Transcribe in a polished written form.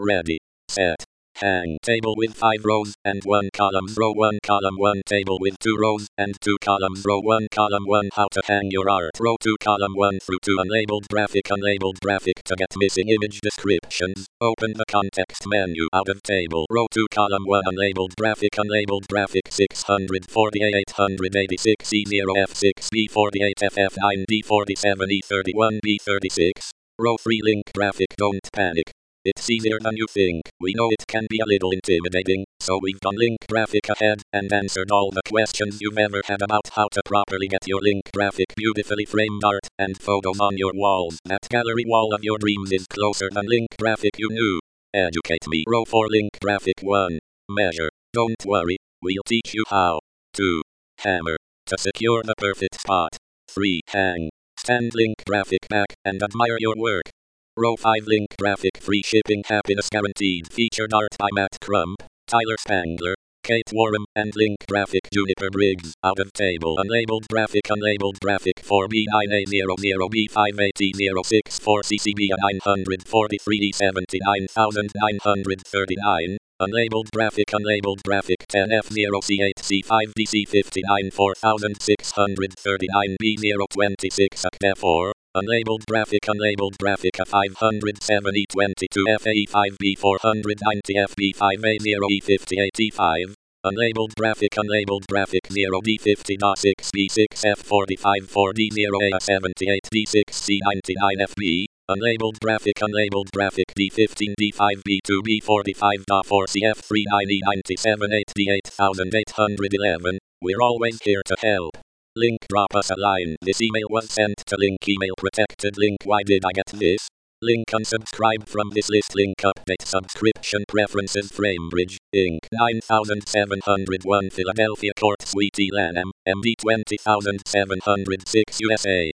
Ready, set, hang. Table with 5 rows and 1 columns. Row 1 column 1. Table with 2 rows and 2 columns. Row 1 column 1. How to hang your art. Row 2 column 1 through 2. Unlabeled graphic. Unlabeled graphic. To get missing image descriptions, open the context menu out of table. Row 2 column 1. Unlabeled graphic. Unlabeled graphic. 648 886 E0 F6 B48 FF9 D47 E31 B36. Row 3 link graphic. Don't panic. It's easier than you think. We know it can be a little intimidating, so we've done link graphic ahead and answered all the questions you've ever had about how to properly get your link graphic beautifully framed art and photos on your walls. That gallery wall of your dreams is closer than link graphic you knew. Educate me. Row 4 link graphic 1. Measure. Don't worry, we'll teach you how to hammer to secure the perfect spot. 3. Hang. Stand link graphic back and admire your work. Row 5 link graphic. Free shipping, happiness guaranteed. Featured art by Matt Crump, Tyler Spangler, Kate Warham, and link graphic Juniper Briggs. Out of table. Unlabeled graphic. Unlabeled graphic 4B9A00B5AT064 CCB 943 79939. Unlabeled graphic. Unlabeled graphic 10F0C8C5DC59 4639 B026 ACTA4. Unlabeled graphic. Unlabeled graphic A 507E22 FAE5B 490 FB5A0 E58 E5. Unlabeled graphic. Unlabeled graphic 0D50.6 B6 F45 4D0A 78 D6 C99 FB. Unlabeled graphic. Unlabeled graphic D15 D5 B2 B45.4 CF39 E97 8D8811. We're always here to help. Link. Drop us a line. This email was sent to link email protected link. Why did I get this? Link. Unsubscribe from this list. Link. Update subscription preferences. Framebridge, Inc. 9701 Philadelphia Court Suite Lanham, MD 20706 USA.